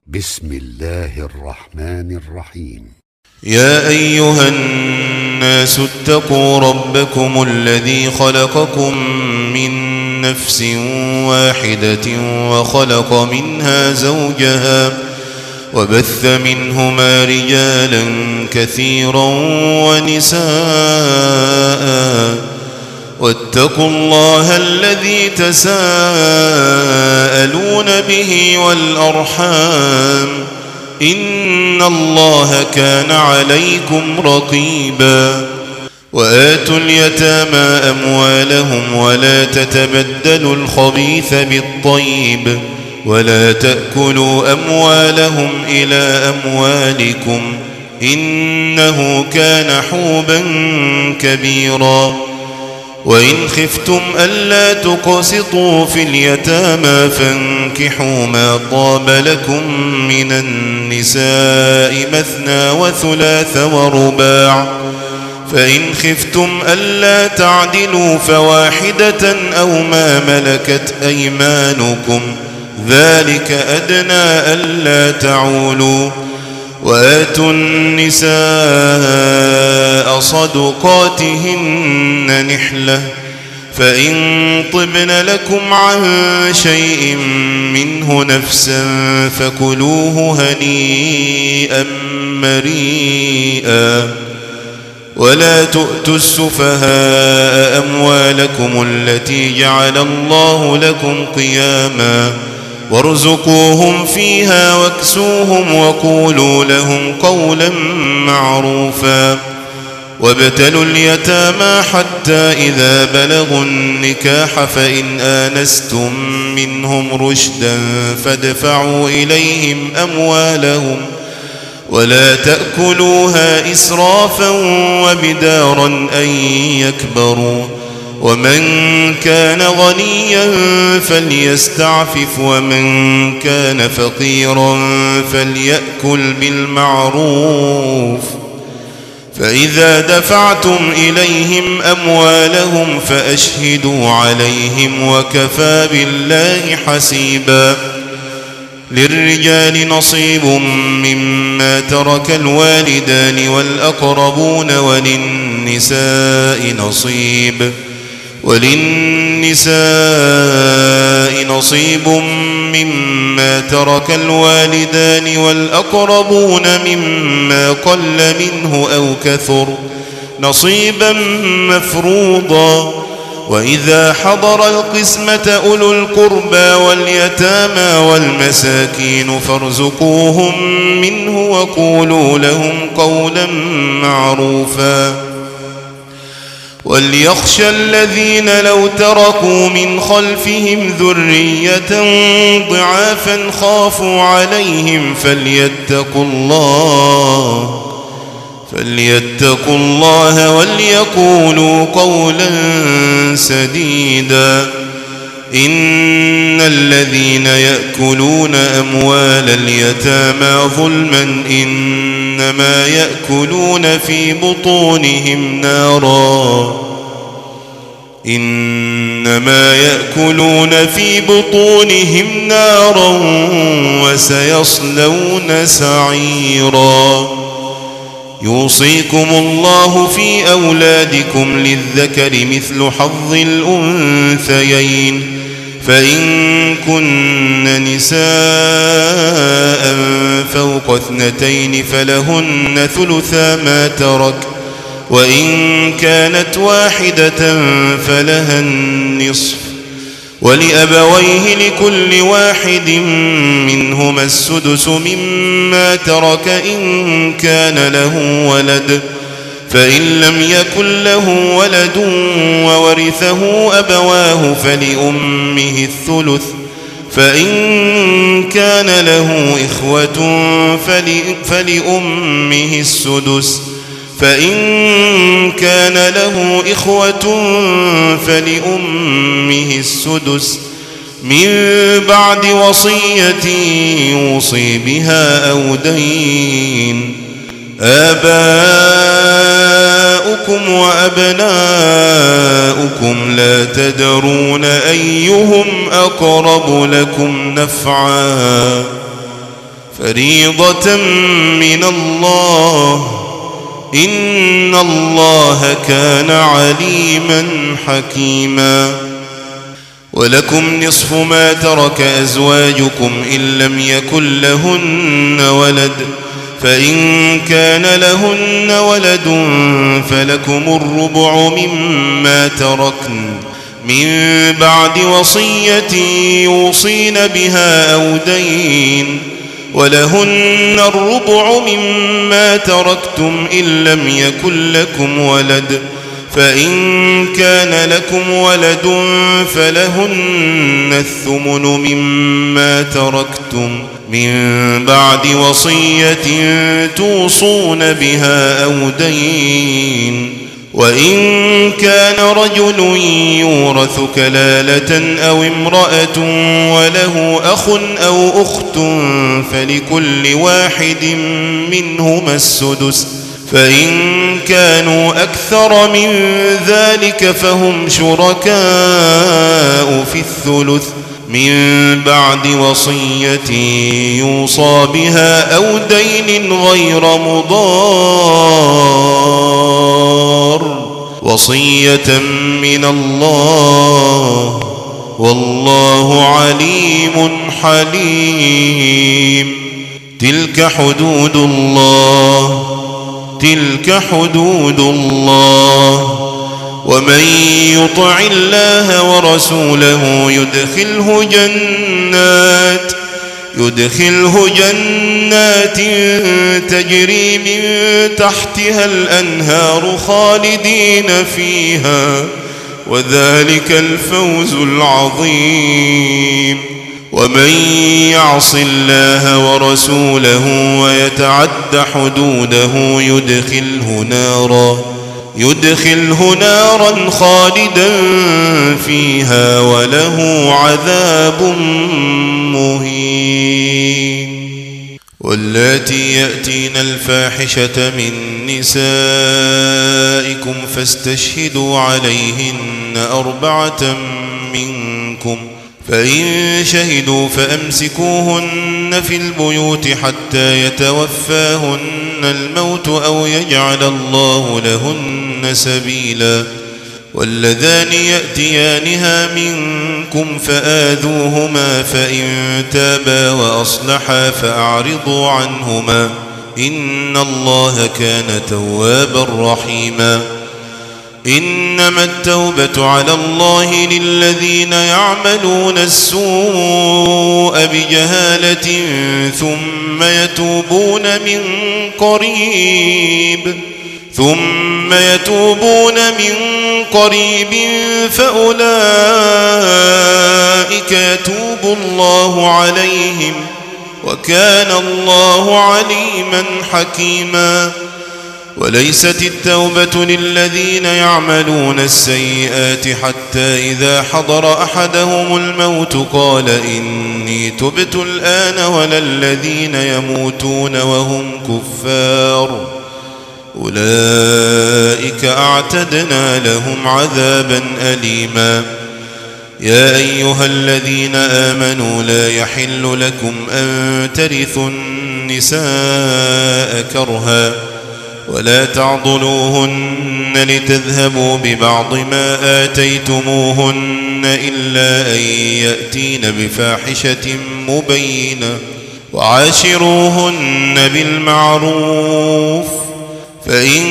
بسم الله الرحمن الرحيم. يا أيها الناس اتقوا ربكم الذي خلقكم من نفس واحدة وخلق منها زوجها وبث منهما رجالا كثيرا ونساء واتقوا الله الذي تساءلون به والأرحام إن الله كان عليكم رقيبا. وآتوا اليتامى أموالهم ولا تتبدلوا الخبيث بالطيب ولا تأكلوا أموالهم إلى أموالكم إنه كان حوبا كبيرا. وإن خفتم ألا تقسطوا في اليتامى فانكحوا ما طاب لكم من النساء مثنى وثلاث ورباع، فإن خفتم ألا تعدلوا فواحدة أو ما ملكت أيمانكم ذلك أدنى ألا تعولوا. وآتوا النساء صدقاتهن نحلة فإن طبن لكم عن شيء منه نفسا فكلوه هنيئا مريئا. ولا تؤتوا السفهاء أموالكم التي جعل الله لكم قياما وارزقوهم فيها واكسوهم وقولوا لهم قولا معروفا. وابتلوا اليتامى حتى إذا بلغوا النكاح فإن آنستم منهم رشدا فادفعوا إليهم أموالهم ولا تأكلوها إسرافا وبدارا أن يكبروا. ومن كان غنيا فليستعفف ومن كان فقيرا فليأكل بالمعروف. فإذا دفعتم إليهم أموالهم فأشهدوا عليهم وكفى بالله حسيبا. للرجال نصيب مما ترك الوالدان والأقربون وللنساء نصيب مما ترك الوالدان والأقربون مما قل منه أو كثر نصيبا مفروضا. وإذا حضر القسمة أولو القربى واليتامى والمساكين فارزقوهم منه وقولوا لهم قولا معروفا. وليخشى الذين لو تركوا من خلفهم ذرية ضعافا خافوا عليهم فليتقوا الله وليقولوا قولا سديدا. إن الذين يأكلون أموال اليتامى ظلما إنما يأكلون في بطونهم نارا وسيصلون سعيرا. يوصيكم الله في أولادكم للذكر مثل حظ الأنثيين فإن كن نساء فوق 2 فلهن ثلثا ما ترك وإن كانت واحدة فلها النصف ولأبويه لكل واحد منهما السدس مما ترك إن كان له ولد فإن لم يكن له ولد وورثه أبواه فلأمه الثلث فإن كان له إخوة فلأمه السدس فإن كان له إخوة فلأمه السدس من بعد وصية يوصي بها أو دين. آباؤكم وأبناؤكم لا تدرون أيهم أقرب لكم نفعا فريضة من الله إن الله كان عليما حكيما ولكم نصف ما ترك أزواجكم إن لم يكن لهن ولد فإن كان لهن ولد فلكم الربع مما تركن من بعد وصية يوصين بها أو دين ولهن الربع مما تركتم إن لم يكن لكم ولد فإن كان لكم ولد فلهن الثمن مما تركتم من بعد وصية توصون بها أو دين وإن كان رجل يورث كلالة أو امرأة وله أخ أو أخت فلكل واحد منهما السدس فإن كانوا أكثر من ذلك فهم شركاء في الثلث من بعد وصية يوصى بها أو دين غير مضار وصية من الله والله عليم حليم تلك حدود الله ومن يطع الله ورسوله يدخله جنات تجري من تحتها الأنهار خالدين فيها وذلك الفوز العظيم ومن يعص الله ورسوله ويتعد حدوده يدخله نارا خالدا فيها وله عذاب مهين واللاتي يأتين الفاحشة من نسائكم فاستشهدوا عليهن 4 منكم فإن شهدوا فأمسكوهن في البيوت حتى يتوفاهن الموت أو يجعل الله لهن سبيلا واللذان يأتيانها منكم فآذوهما فإن تابا وأصلحا فأعرضوا عنهما إن الله كان توابا رحيما إنما التوبة على الله للذين يعملون السوء بجهالة ثم يتوبون من قريب فأولئك يتوب الله عليهم وكان الله عليما حكيما وليست التوبة للذين يعملون السيئات حتى إذا حضر أحدهم الموت قال إني تبت الآن ولا الذين يموتون وهم كفار أولئك أعتدنا لهم عذابا أليما يا أيها الذين آمنوا لا يحل لكم أن ترثوا النساء كرها ولا تعضلوهن لتذهبوا ببعض ما آتيتموهن إلا أن يأتين بفاحشة مبينة وعاشروهن بالمعروف فإن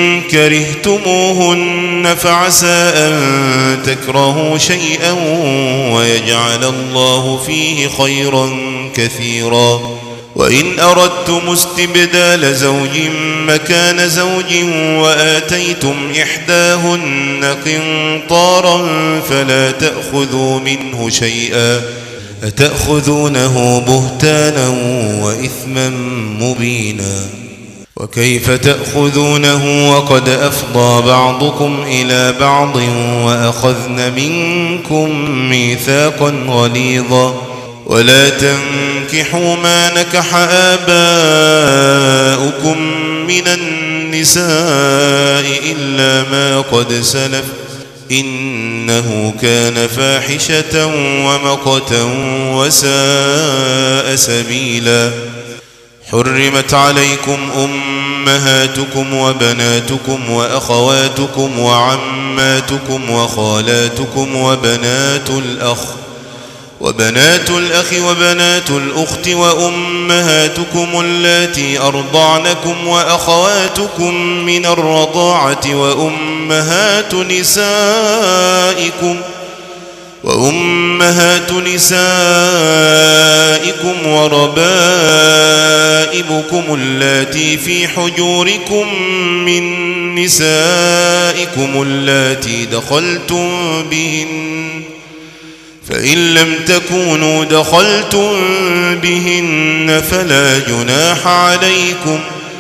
كرهتموهن فعسى أن تكرهوا شيئا ويجعل الله فيه خيرا كثيرا وإن أردتم استبدال زوج مكان زوج وآتيتم إحداهن قنطارا فلا تأخذوا منه شيئا أتأخذونه بهتانا وإثما مبينا وكيف تأخذونه وقد أفضى بعضكم إلى بعض وأخذن منكم ميثاقا غليظا ولا تنكحوا ما نكح آباؤكم من النساء إلا ما قد سلف إنه كان فاحشة ومقتا وساء سبيلا حرمت عليكم أمهاتكم وبناتكم وأخواتكم وعماتكم وخالاتكم وبنات الأخ وبنات الأخت وأمهاتكم اللاتي أرضعنكم وأخواتكم من الرضاعة وأمهات نسائكم وربائبكم اللاتي في حجوركم من نسائكم اللاتي دخلتم بهن، فإن لم تكونوا دخلتم بهن فلا جناح عليكم،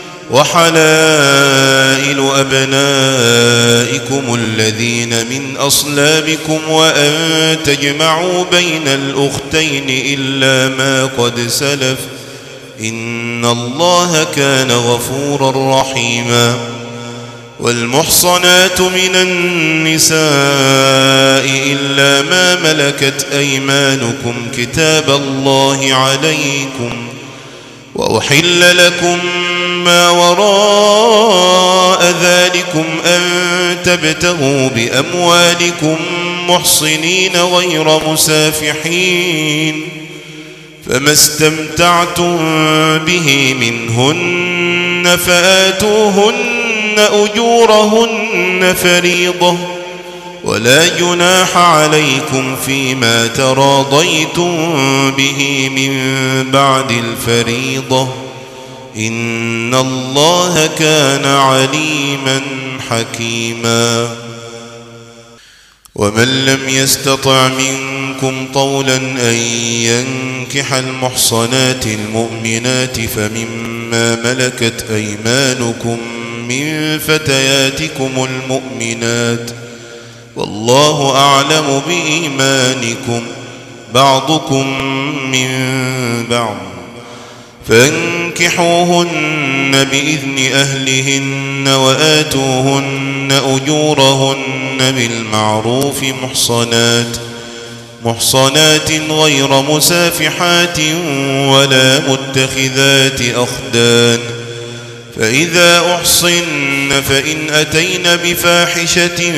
وحلائل أبنائكم الذين من أصلابكم وأن تجمعوا بين الأختين إلا ما قد سلف، إن الله كان غفورا رحيما. والمحصنات من النساء إلا ما ملكت أيمانكم كتاب الله عليكم، وأحل لكم ما وراء ذلكم أن تبتغوا بأموالكم محصنين غير مسافحين، فما استمتعتم به منهن فآتوهن أجورهن فريضة، ولا جناح عليكم فيما تراضيتم به من بعد الفريضة، إن الله كان عليما حكيما. ومن لم يستطع منكم طولا أن ينكح المحصنات المؤمنات فمما ملكت أيمانكم من فتياتكم المؤمنات، والله أعلم بإيمانكم، بعضكم من بعض، فانكحوهن بإذن أهلهن وآتوهن أجورهن بالمعروف محصنات غير مسافحات ولا متخذات أخدان، فإذا أحصن فإن أتين بفاحشة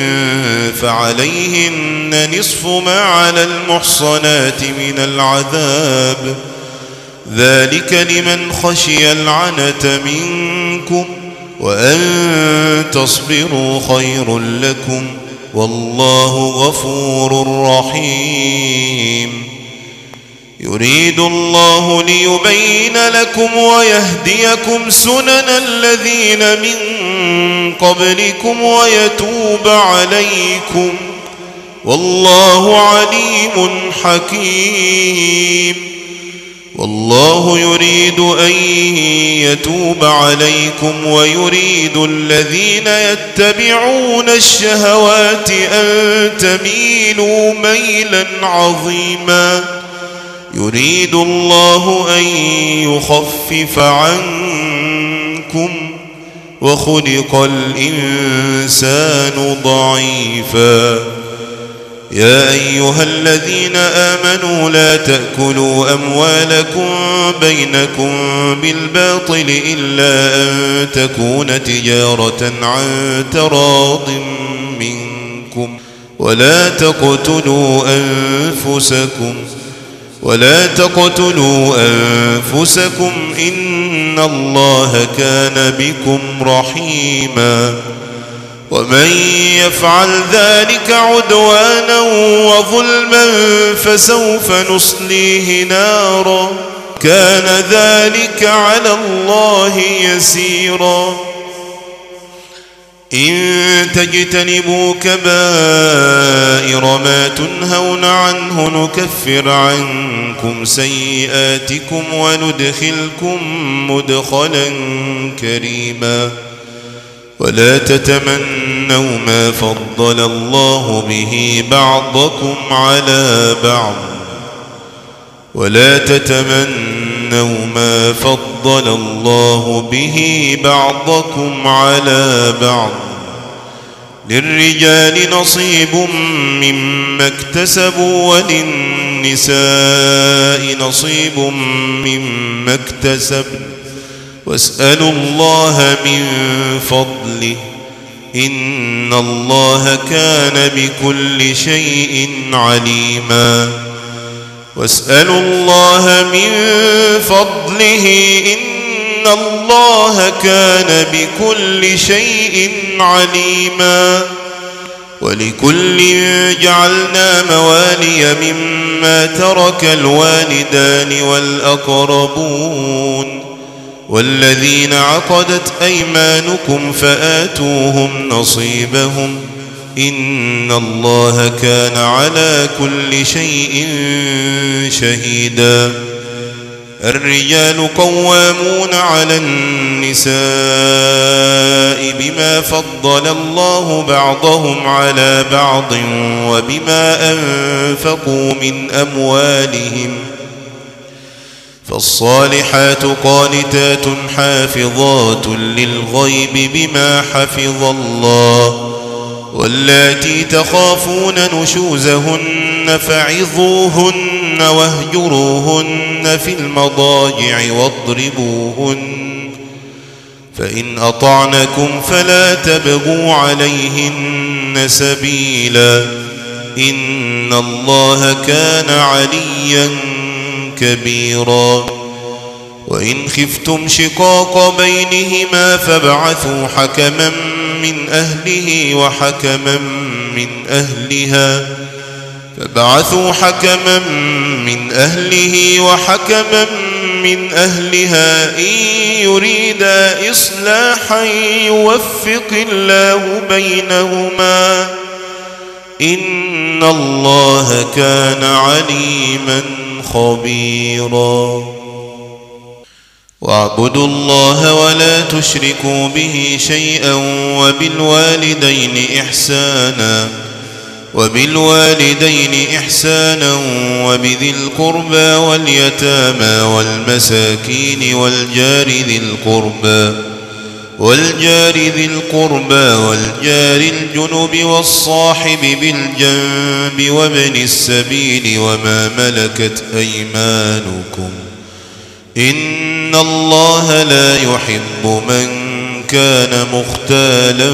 فعليهن نصف ما على المحصنات من العذاب، ذلك لمن خشي العنة منكم، وأن تصبروا خير لكم، والله غفور رحيم. يريد الله ليبين لكم ويهديكم سنن الذين من قبلكم ويتوب عليكم، والله عليم حكيم. والله يريد أن يتوب عليكم ويريد الذين يتبعون الشهوات أن تميلوا ميلا عظيما. يريد الله أن يخفف عنكم وخلق الإنسان ضعيفا. يا أيها الذين آمنوا لا تأكلوا أموالكم بينكم بالباطل إلا أن تكون تجارة عن تراض منكم، ولا تقتلوا أنفسكم إن الله كان بكم رحيما. ومن يفعل ذلك عدوانا وظلما فسوف نصليه نارا، كان ذلك على الله يسيرا. إن تجتنبوا كبائر ما تنهون عنه نكفر عنكم سيئاتكم وندخلكم مدخلا كريما. ولا تتمنوا ما فضل الله به بعضكم على بعض، للرجال نصيب مما اكتسبوا وللنساء نصيب مما اكتسبن، واسألوا الله من فضله إن الله كان بكل شيء عليما واسألوا الله من فضله إن الله كان بكل شيء عليما ولكل جعلنا موالي مما ترك الوالدان والأقربون والذين عقدت أيمانكم فآتوهم نصيبهم إن الله كان على كل شيء شهيدا الرجال قوامون على النساء بما فضل الله بعضهم على بعض وبما أنفقوا من أموالهم فالصالحات قانتات حافظات للغيب بما حفظ الله واللاتي تخافون نشوزهن فعظوهن واهجروهن في المضاجع واضربوهن فإن أطعنكم فلا تبغوا عليهن سبيلا إن الله كان عليا كبيرا وإن خفتم شقاق بينهما فابعثوا حكما من أهله وحكما من أهلها من أهلها إن يريدا إصلاحا يوفق الله بينهما إن الله كان عليما خبيرا واعبدوا الله ولا تشركوا به شيئا وبالوالدين إحسانا وبذي القربى واليتامى والمساكين والجار ذي القربى والجار الجنب والصاحب بالجنب وابن السبيل وما ملكت أيمانكم إن الله لا يحب من كان مختالا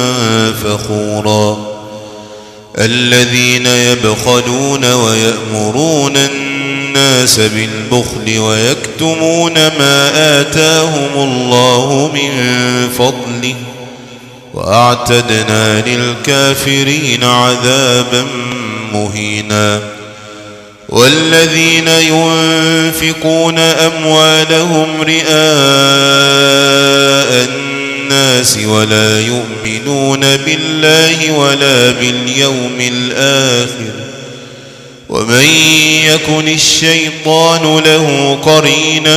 فخورا الذين يبخلون ويأمرون الناس بالبخل ويكتمون ما آتاهم الله من فضله وأعتدنا للكافرين عذابا مهينا والذين ينفقون أموالهم رئاء الناس ولا يؤمنون بالله ولا باليوم الآخر ومن يكن الشيطان له قرينا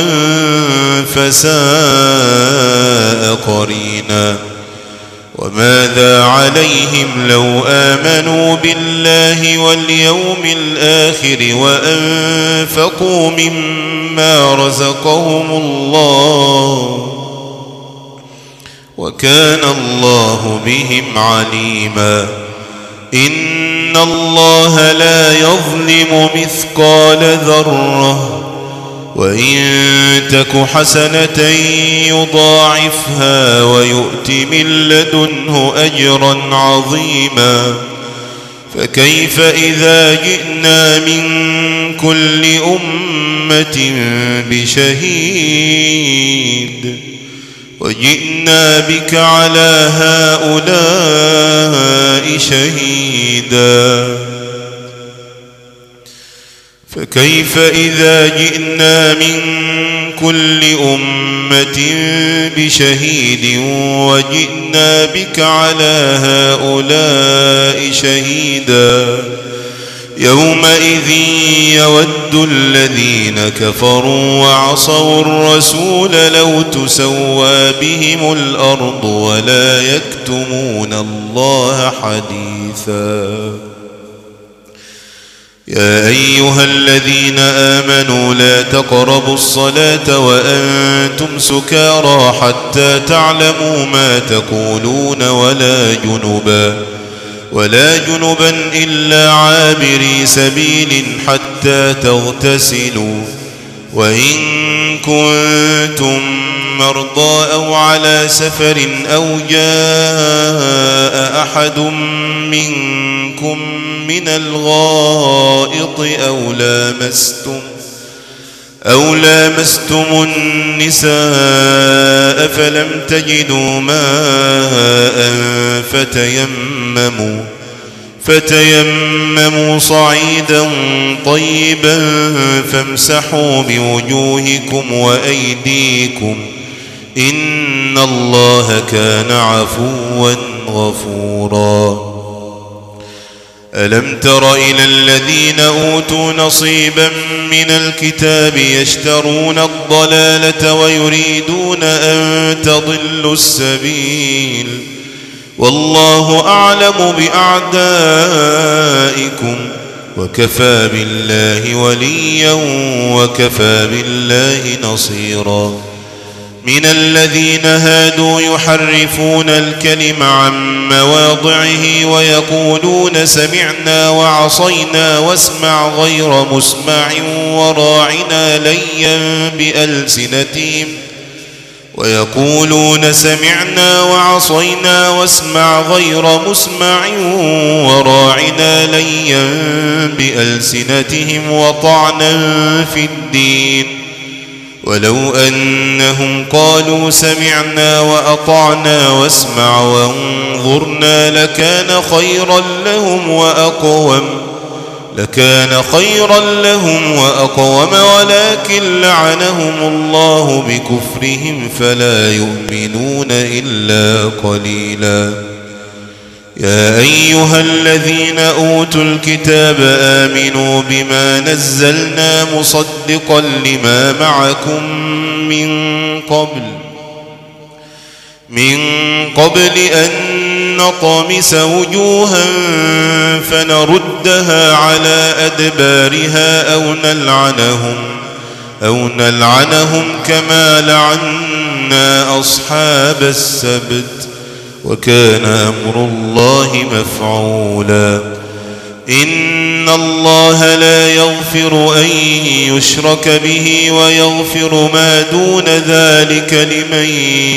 فساء قرينا وماذا عليهم لو آمنوا بالله واليوم الآخر وأنفقوا مما رزقهم الله وكان الله بهم عليما إن الله لا يظلم مثقال ذرة وإن تك حسنة يضاعفها ويؤت من لدنه أجرا عظيما فكيف إذا جئنا من كل أمة بشهيد وجئنا بك على هؤلاء شهيدا فكيف إذا جئنا من كل أمة بشهيد وجئنا بك على هؤلاء شهيدا يومئذ يود الذين كفروا وعصوا الرسول لو تسوى بهم الأرض ولا يكتمون الله حديثا يا أيها الذين آمنوا لا تقربوا الصلاة وأنتم سكارى حتى تعلموا ما تقولون ولا جنبا إلا عابري سبيل حتى تغتسلوا وإن كنتم مرضى أو على سفر أو جاء أحد منكم من الغائط أو لامستم النساء فلم تجدوا ماء فتيمموا صعيدا طيبا فامسحوا بوجوهكم وأيديكم إن الله كان عفوا غفورا. ألم تر إلى الذين أوتوا نصيبا من الكتاب يشترون الضلالة ويريدون أن تضلوا السبيل والله أعلم بأعدائكم وكفى بالله وليا وكفى بالله نصيرا. من الذين هادوا يحرفون الكلم عن مواضعه ويقولون سمعنا وعصينا واسمع غير مسمع وراعنا ليا بألسنتهم وطعنا في الدين ولو أنهم قالوا سمعنا وأطعنا واسمع وانظرنا لكان خيرا لهم وأقوم ولكن لعنهم الله بكفرهم فلا يؤمنون إلا قليلا. يا أيها الذين أوتوا الكتاب آمنوا بما نزلنا مصدقا لما معكم من قبل أن نطمس وجوها فنردها على أدبارها أو نلعنهم كما لعنا أصحاب السبت وكان أمر الله مفعولا. إن الله لا يغفر أن يشرك به ويغفر ما دون ذلك لمن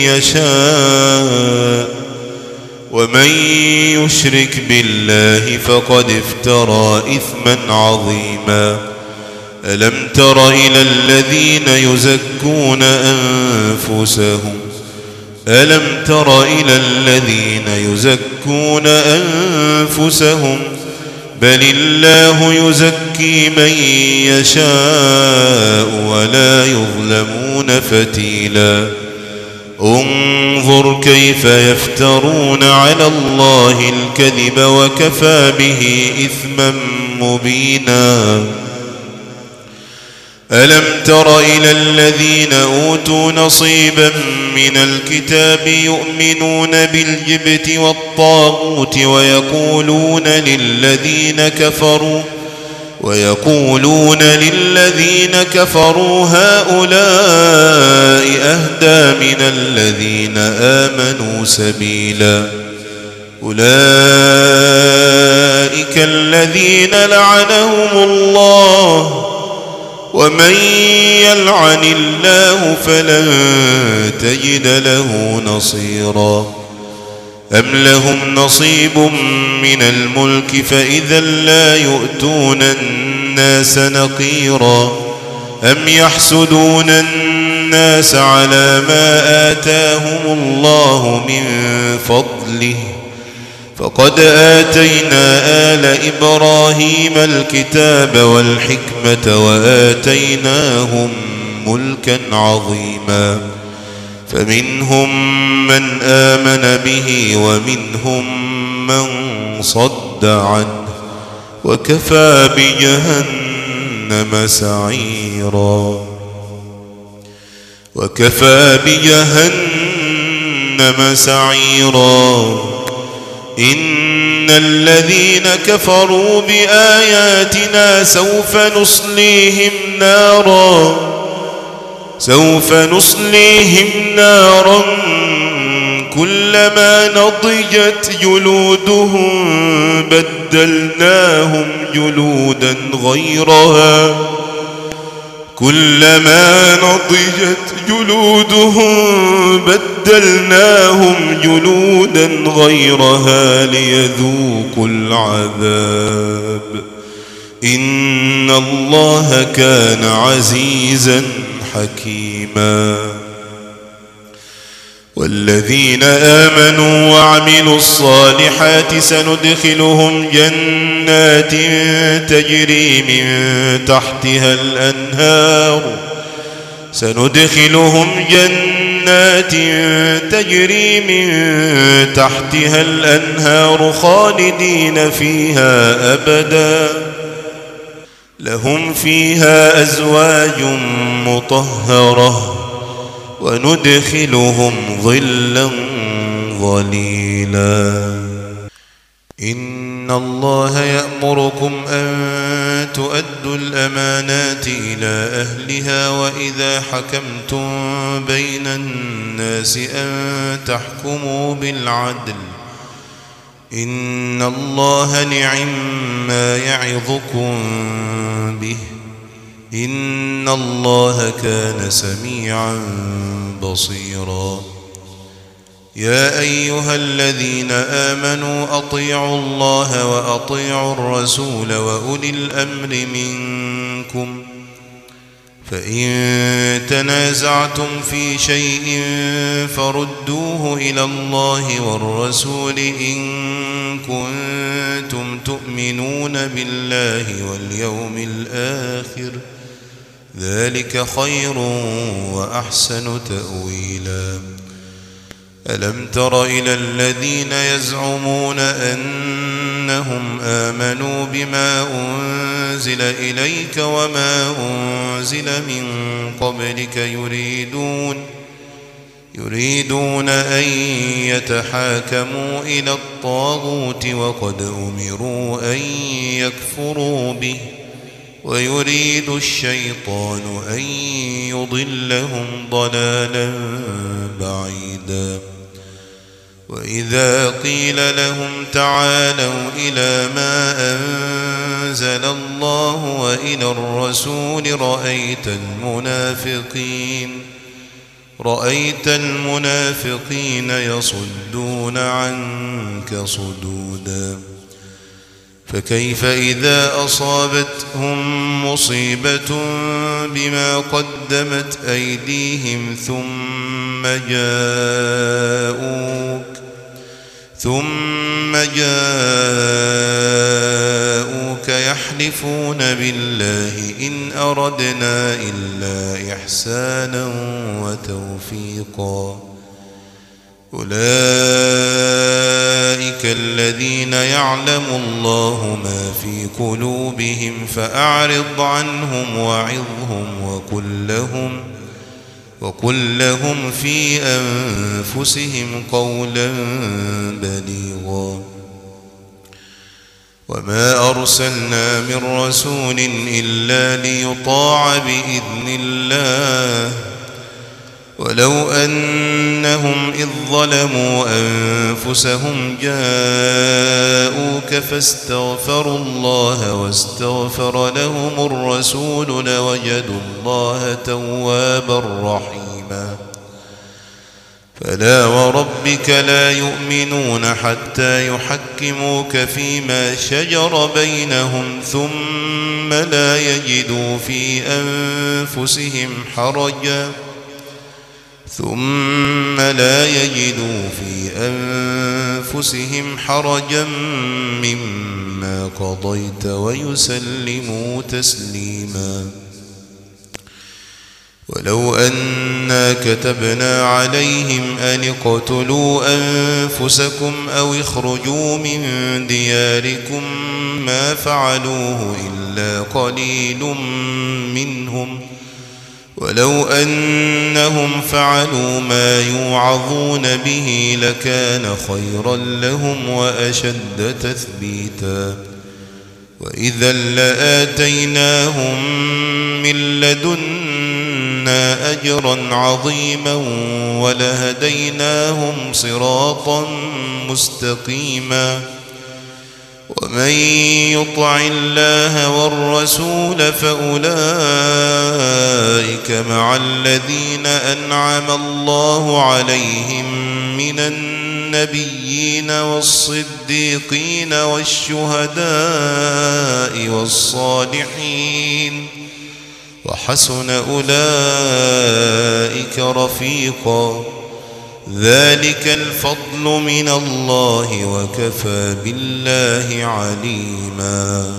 يشاء ومن يشرك بالله فقد افترى إثما عظيما. ألم تر إلى الذين يزكون أنفسهم بل الله يزكي من يشاء ولا يظلمون فتيلا. انظر كيف يفترون على الله الكذب وكفى به إثما مبينا. ألم تر إلى الذين أوتوا نصيبا من الكتاب يؤمنون بالجبت والطاغوت ويقولون للذين كفروا هؤلاء أهدى من الذين آمنوا سبيلا. أولئك الذين لعنهم الله ومن يلعن الله فلن تجد له نصيرا. أم لهم نصيب من الملك فإذا لا يؤتون الناس نقيرا. أم يحسدون الناس على ما آتاهم الله من فضله فقد آتينا آل إبراهيم الكتاب والحكمة وآتيناهم ملكا عظيما. فمنهم من آمن به ومنهم من صد عنه وكفى بجهنم سعيرا. إن الذين كفروا بآياتنا سوف نصليهم نارا كلما نضجت جلودهم بدلناهم جلودا غيرها كلما نضجت جلودهم بدلناهم جلودا غيرها ليذوقوا العذاب إن الله كان عزيزا حكيما والذين آمنوا وعملوا الصالحات سندخلهم جنات تجري من تحتها الأنهار خالدين فيها أبدا لهم فيها أزواج مطهرة وندخلهم ظلا ظليلا إن الله يأمركم أن تؤدوا الأمانات إلى أهلها وإذا حكمتم بين الناس أن تحكموا بالعدل إن الله نعم-ما يعظكم به إن الله كان سميعا بصيرا يا أيها الذين آمنوا أطيعوا الله وأطيعوا الرسول وأولي الأمر منكم فإن تنازعتم في شيء فردوه إلى الله والرسول إن كنتم تؤمنون بالله واليوم الآخر ذلك خير وأحسن تأويلا ألم تر إلى الذين يزعمون أنهم آمنوا بما أنزل إليك وما أنزل من قبلك يريدون أن يتحاكموا إلى الطاغوت وقد أمروا أن يكفروا به ويريد الشيطان أن يضلهم ضلالا بعيدا وإذا قيل لهم تعالوا إلى ما أنزل الله وإلى الرسول رأيت المنافقين يصدون عنك صدودا فكيف إذا أصابتهم مصيبة بما قدمت أيديهم ثم جاءوك يحلفون بالله إن أردنا إلا إحسانا وتوفيقا أولئك الذين يعلم الله ما في قلوبهم فأعرض عنهم وعظهم وقل لهم في أنفسهم قولا بليغا وما أرسلنا من رسول إلا ليطاع بإذن الله ولو أنهم إذ ظلموا أنفسهم جاءوك فاستغفروا الله واستغفر لهم الرسول لوجدوا الله توابا رحيما فلا وربك لا يؤمنون حتى يحكموك فيما شجر بينهم ثم لا يجدوا في أنفسهم حرجا مما قضيت ويسلموا تسليما ولو أنا كتبنا عليهم أن اقتلوا أنفسكم أو اخرجوا من دياركم ما فعلوه إلا قليل منهم ولو أنهم فعلوا ما يوعظون به لكان خيرا لهم وأشد تثبيتا وإذا لآتيناهم من لدنا أجرا عظيما ولهديناهم صراطا مستقيما ومن يطع الله والرسول فأولئك مع الذين أنعم الله عليهم من النبيين والصديقين والشهداء والصالحين وحسن أولئك رفيقا ذلك الفضل من الله وكفى بالله عليما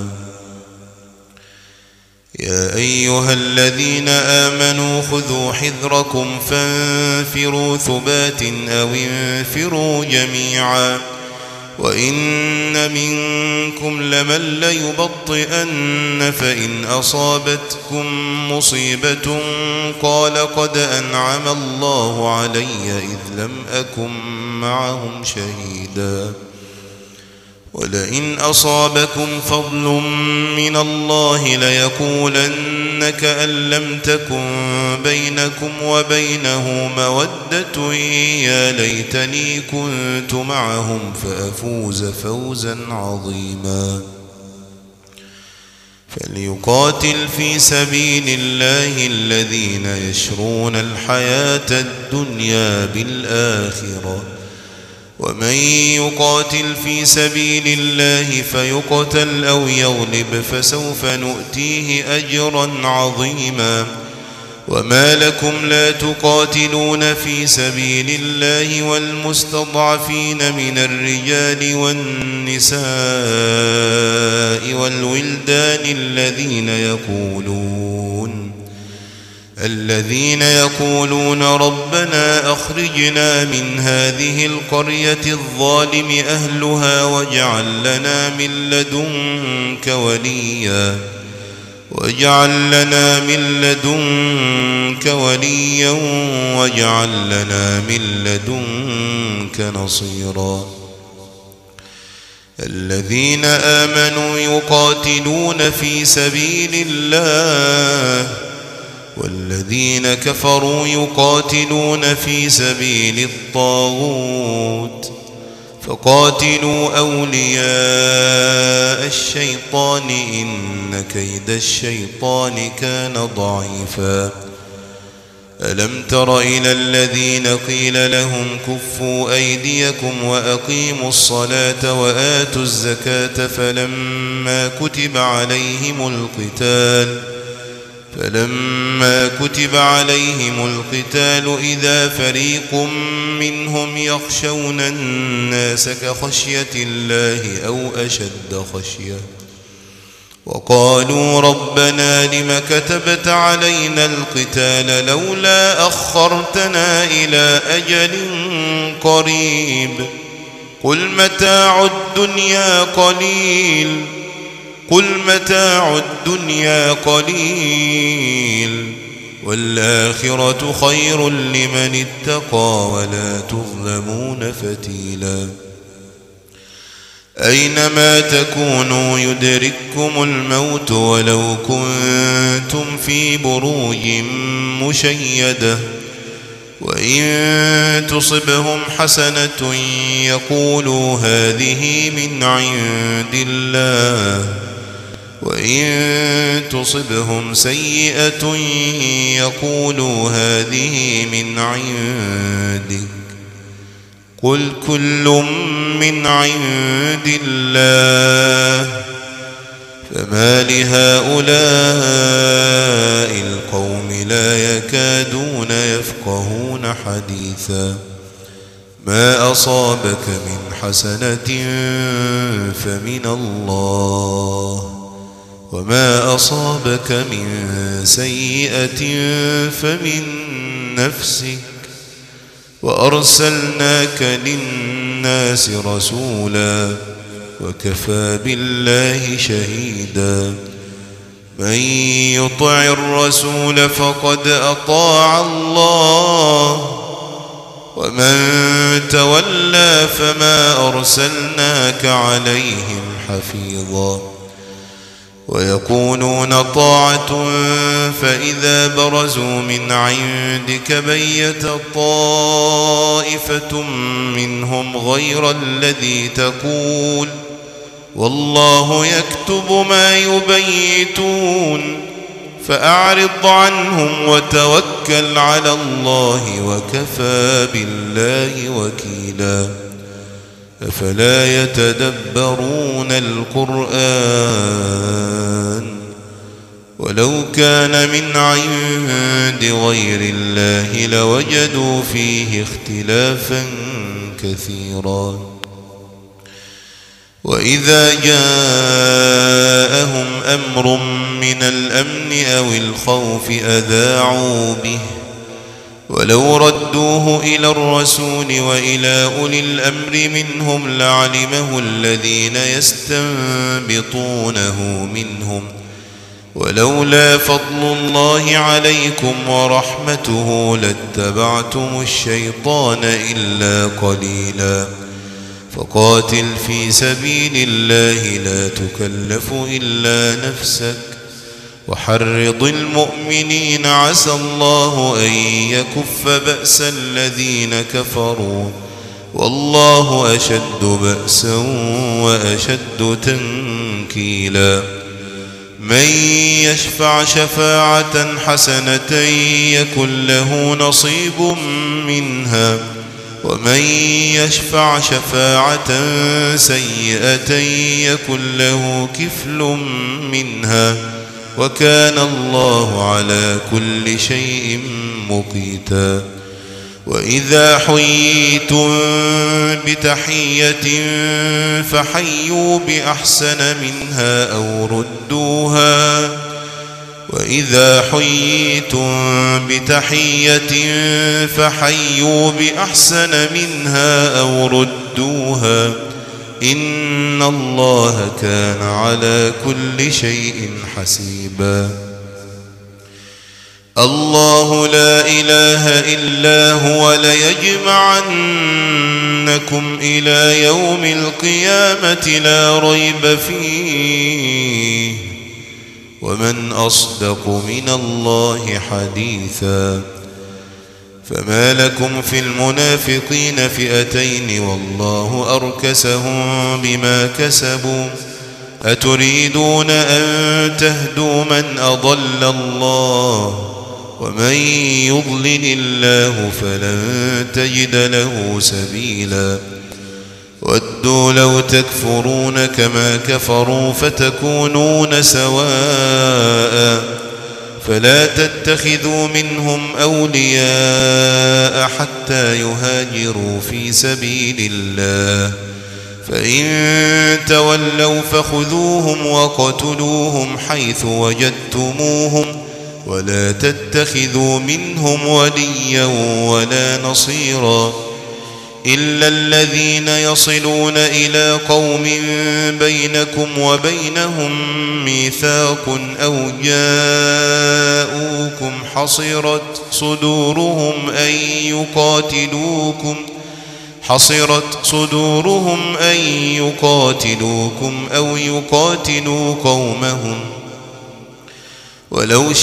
يا أيها الذين آمنوا خذوا حذركم فانفروا ثبات أو انفروا جميعا وإن منكم لمن ليبطئن فإن أصابتكم مصيبة قال قد أنعم الله علي إذ لم أكن معهم شهيدا ولئن أصابكم فضل من الله ليقولن كأن لم تكن بينكم وبينه مودة يا ليتني كنت معهم فأفوز فوزا عظيما فليقاتل في سبيل الله الذين يشرون الحياة الدنيا بالآخرة ومن يقاتل في سبيل الله فيقتل أو يغلب فسوف نؤتيه أجرا عظيما وما لكم لا تقاتلون في سبيل الله والمستضعفين من الرجال والنساء والولدان الذين يقولون ربنا أخرجنا من هذه القرية الظالم أهلها واجعل لنا من لدنك وليا واجعل لنا من لدنك نصيرا الذين آمنوا يقاتلون في سبيل الله والذين كفروا يقاتلون في سبيل الطاغوت فقاتلوا أولياء الشيطان إن كيد الشيطان كان ضعيفا ألم تر إلى الذين قيل لهم كفوا أيديكم وأقيموا الصلاة وآتوا الزكاة فلما كتب عليهم القتال إذا فريق منهم يخشون الناس كخشية الله أو أشد خشية وقالوا ربنا لم كتبت علينا القتال لولا أخرتنا إلى أجل قريب قل متاع الدنيا قليل والآخرة خير لمن اتقى ولا تظلمون فتيلا أينما تكونوا يدرككم الموت ولو كنتم في بروج مشيدة وإن تصبهم حسنة يقولوا هذه من عند الله وإن تصبهم سيئة يقولوا هذه من عندك قل كل من عند الله فما لهؤلاء القوم لا يكادون يفقهون حديثا ما أصابك من حسنة فمن الله وما أصابك من سيئة فمن نفسك وأرسلناك للناس رسولا وكفى بالله شهيدا من يطع الرسول فقد أطاع الله ومن تولى فما أرسلناك عليهم حفيظا ويقولون طاعة فإذا برزوا من عندك بيت طائفة منهم غير الذي تقول والله يكتب ما يبيتون فأعرض عنهم وتوكل على الله وكفى بالله وكيلا أفلا يتدبرون القرآن ولو كان من عند غير الله لوجدوا فيه اختلافا كثيرا وإذا جاءهم أمر من الأمن أو الخوف أذاعوا به ولو ردوه إلى الرسول وإلى أولي الأمر منهم لعلمه الذين يستنبطونه منهم ولولا فضل الله عليكم ورحمته لاتبعتم الشيطان إلا قليلا فقاتل في سبيل الله لا تكلف إلا نفسك وحرض المؤمنين عسى الله أن يكف بأس الذين كفروا والله أشد بأسا وأشد تنكيلا من يشفع شفاعة حسنة يكن له نصيب منها ومن يشفع شفاعة سيئة يكن له كفل منها وكان الله على كل شيء مقيتا وإذا حييتم بتحية فحيوا بأحسن منها أو ردوها وإذا حييتم بتحية فحيوا بأحسن منها أو ردوها إن الله كان على كل شيء حسيبا الله لا إله إلا هو ليجمعنكم إلى يوم القيامة لا ريب فيه ومن أصدق من الله حديثا فما لكم في المنافقين فئتين والله أركسهم بما كسبوا أتريدون أن تهدوا من أضل الله ومن يضلل الله فلن تجد له سبيلا ودوا لو تكفرون كما كفروا فتكونون سواء فلا تتخذوا منهم أولياء حتى يهاجروا في سبيل الله فإن تولوا فخذوهم وقتلوهم حيث وجدتموهم ولا تتخذوا منهم وليا ولا نصيرا إلا الذين يصلون إلى قوم بينكم وبينهم ميثاق أو جاءوكم حصرت صدورهم أن يقاتلوكم أو يقاتلوا قومهم ولو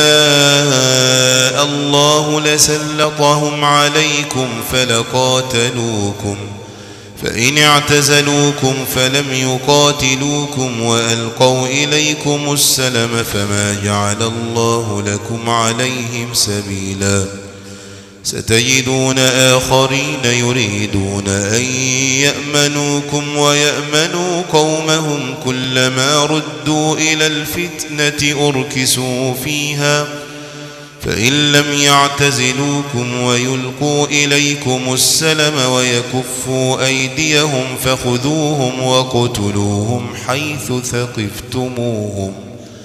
شاء الله لسلطهم عليكم فلقاتلوكم فإن اعتزلوكم فلم يقاتلوكم وألقوا إليكم السلم فما جعل الله لكم عليهم سبيلا ستجدون آخرين يريدون أن يأمنوكم ويأمنوا قومهم كلما ردوا إلى الفتنة أركسوا فيها فإن لم يعتزلوكم ويلقوا إليكم السلم ويكفوا أيديهم فخذوهم وقتلوهم حيث ثقفتموهم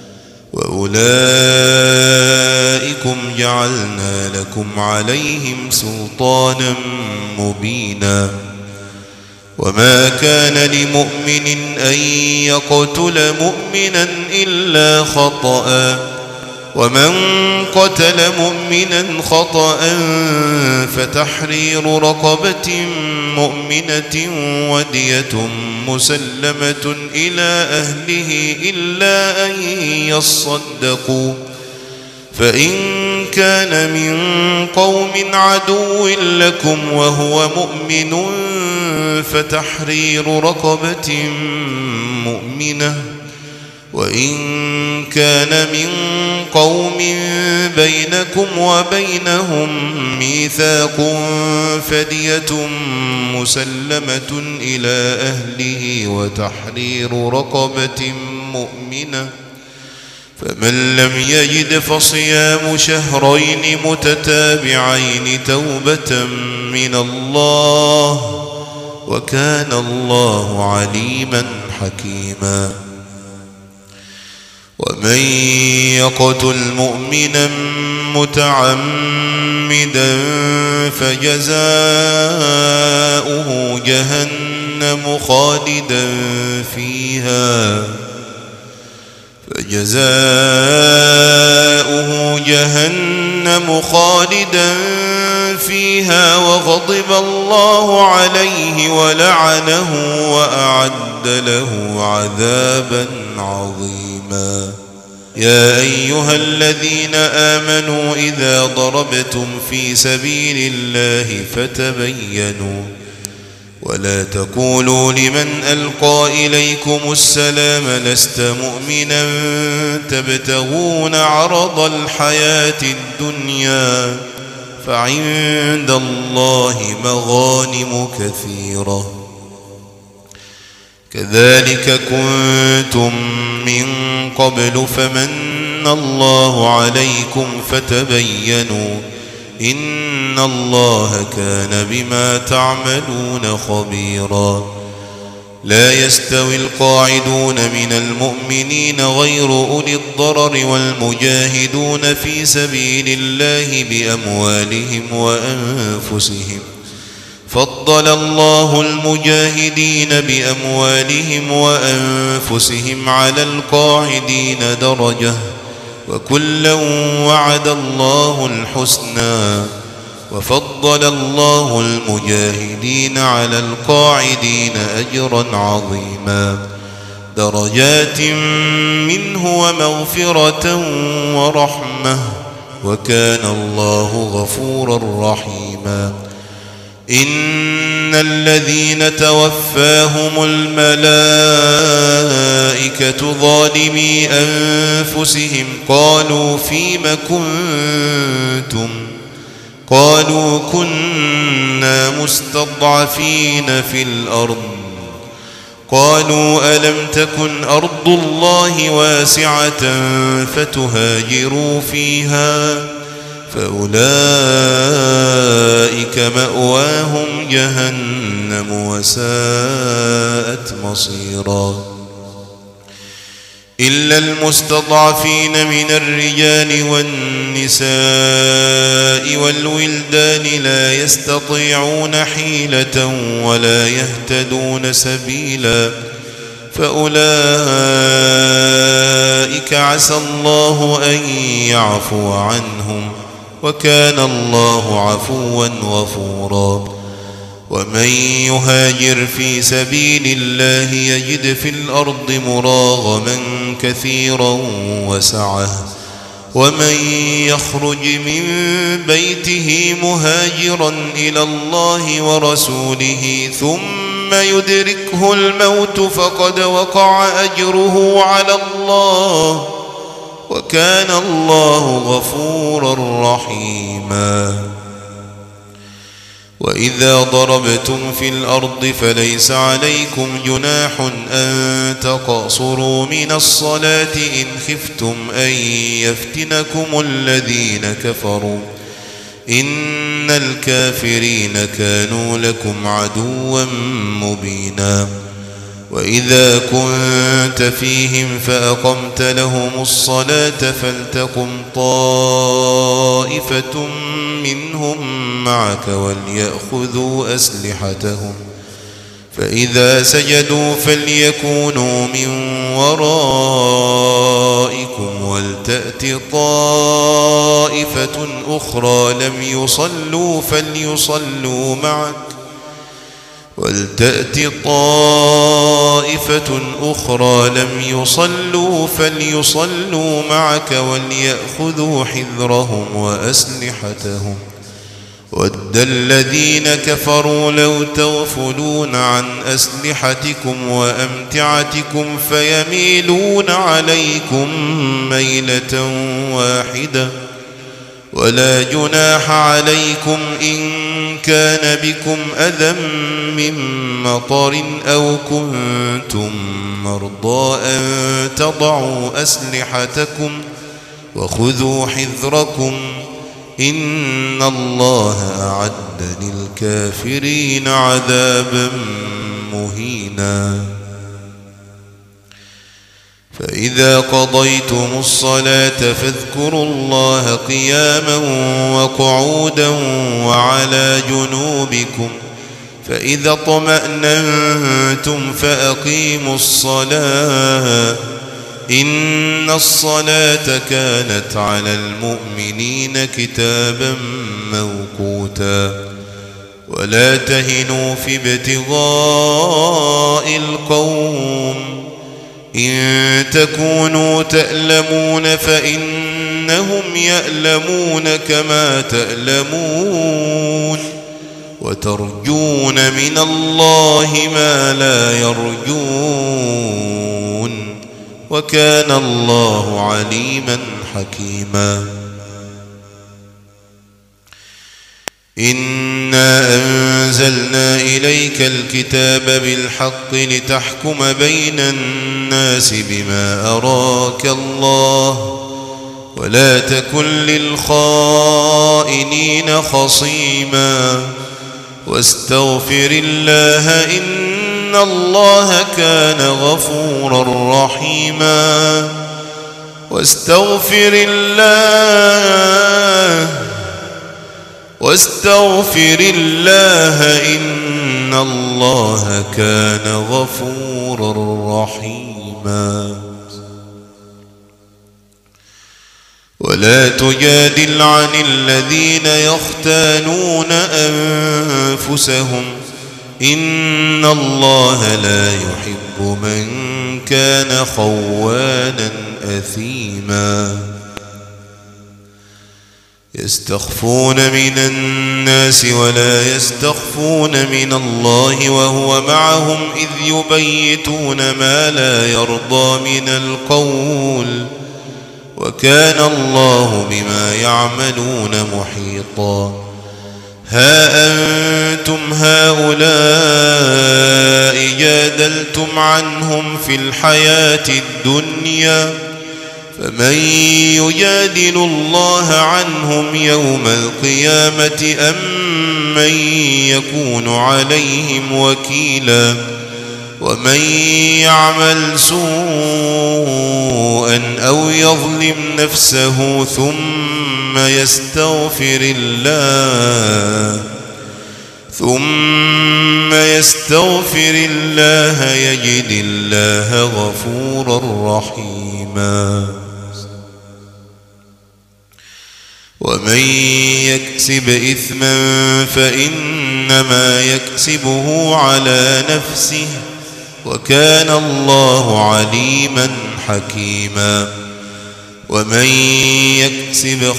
وأولئكم جعلنا لكم عليهم سلطانا مبينا وما كان لمؤمن أن يقتل مؤمنا إلا خطأ ومن قتل مؤمنا خطأ فتحرير رقبة مؤمنة ودية مسلمة إلى أهله إلا أن يصدقوا فإن كان من قوم عدو لكم وهو مؤمن فتحرير رقبة مؤمنة وإن كان من قوم بينكم وبينهم ميثاق فدية مسلمة إلى أهله وتحرير رقبة مؤمنة فمن لم يجد فصيام شهرين متتابعين توبة من الله وكان الله عليما حكيما ومن يقتل مؤمنا متعمدا فجزاؤه جهنم خالدا فيها وغضب الله عليه ولعنه وأعد له عذابا عظيما يا أيها الذين آمنوا إذا ضربتم في سبيل الله فتبينوا ولا تقولوا لمن ألقى إليكم السلام لست مؤمنا تبتغون عرض الحياة الدنيا فعند الله مغانم كثيرة كذلك كنتم من قبل فمن الله عليكم فتبينوا إن الله كان بما تعملون خبيرا لا يستوي القاعدون من المؤمنين غير أولي الضرر والمجاهدون في سبيل الله بأموالهم وأنفسهم فضل الله المجاهدين بأموالهم وأنفسهم على القاعدين درجة وكلا وعد الله الحسنى وفضل الله المجاهدين على القاعدين أجرا عظيما درجات منه ومغفرة ورحمة وكان الله غفورا رحيما إن الذين توفاهم الملائكة ظالمي أنفسهم قالوا فيم كنتم قالوا كنا مستضعفين في الأرض قالوا ألم تكن أرض الله واسعة فتهاجروا فيها فأولئك مأواهم جهنم وساءت مصيرا إلا المستضعفين من الرجال والنساء والولدان لا يستطيعون حيلة ولا يهتدون سبيلا فأولئك عسى الله أن يعفو عنهم وكان الله عفوا غفورا ومن يهاجر في سبيل الله يجد في الأرض مراغما كثيرا وسعة ومن يخرج من بيته مهاجرا إلى الله ورسوله ثم يدركه الموت فقد وقع أجره على الله وكان الله غفورا رحيما وإذا ضربتم في الأرض فليس عليكم جناح أن تقصروا من الصلاة إن خفتم أن يفتنكم الذين كفروا إن الكافرين كانوا لكم عدوا مبينا وإذا كنت فيهم فأقمت لهم الصلاة فلتقم طائفة منهم معك وليأخذوا أسلحتهم فإذا سجدوا فليكونوا من ورائكم ولتأت طائفة أخرى لم يصلوا فليصلوا معك ولتأت طائفة أخرى لم يصلوا فليصلوا معك وليأخذوا حذرهم وأسلحتهم ود الذين كفروا لو تغفلون عن أسلحتكم وأمتعتكم فيميلون عليكم ميلة واحدة ولا جناح عليكم إن كان بكم أذى من مطر أو كنتم مرضى أن تضعوا أسلحتكم وخذوا حذركم إن الله أعد للكافرين عذابا مهينا فإذا قضيتم الصلاة فاذكروا الله قياما وقعودا وعلى جنوبكم فإذا اطمأننتم فأقيموا الصلاة إن الصلاة كانت على المؤمنين كتابا موقوتا ولا تهنوا في ابتغاء القوم إن تكونوا تألمون فإنهم يألمون كما تألمون وترجون من الله ما لا يرجون وكان الله عليما حكيما إنا أنزلنا إليك الكتاب بالحق لتحكم بين الناس بما أراك الله ولا تكن للخائنين خصيما واستغفر الله إن الله كان غفورا رحيما واستغفر الله إن الله كان غفورا رحيما ولا تجادل عن الذين يختانون أنفسهم إن الله لا يحب من كان خوانا أثيما يستخفون من الناس ولا يستخفون من الله وهو معهم إذ يبيتون ما لا يرضى من القول وكان الله بما يعملون محيطا ها أنتم هؤلاء جادلتم عنهم في الحياة الدنيا فمن يجادل الله عنهم يوم القيامة أم من يكون عليهم وكيلا ومن يعمل سوءا أو يظلم نفسه ثم يستغفر الله يجد الله غفورا رحيما ومن يكسب إثما فإنما يكسبه على نفسه وكان الله عليما حكيما ومن يكسب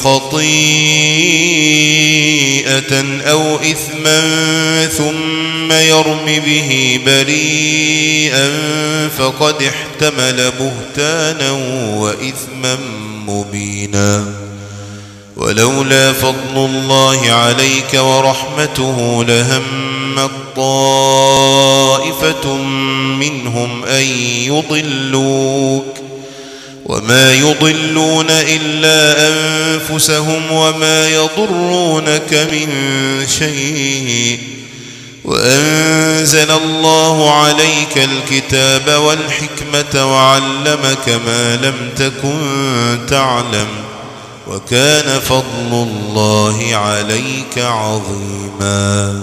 خطيئة أو إثما ثم يرم به بريئا فقد احتمل بهتانا وإثما مبينا ولولا فضل الله عليك ورحمته لهمت طائفة منهم أن يضلوك وما يضلون إلا أنفسهم وما يضرونك من شيء وأنزل الله عليك الكتاب والحكمة وعلمك ما لم تكن تعلم وكان فضل الله عليك عظيما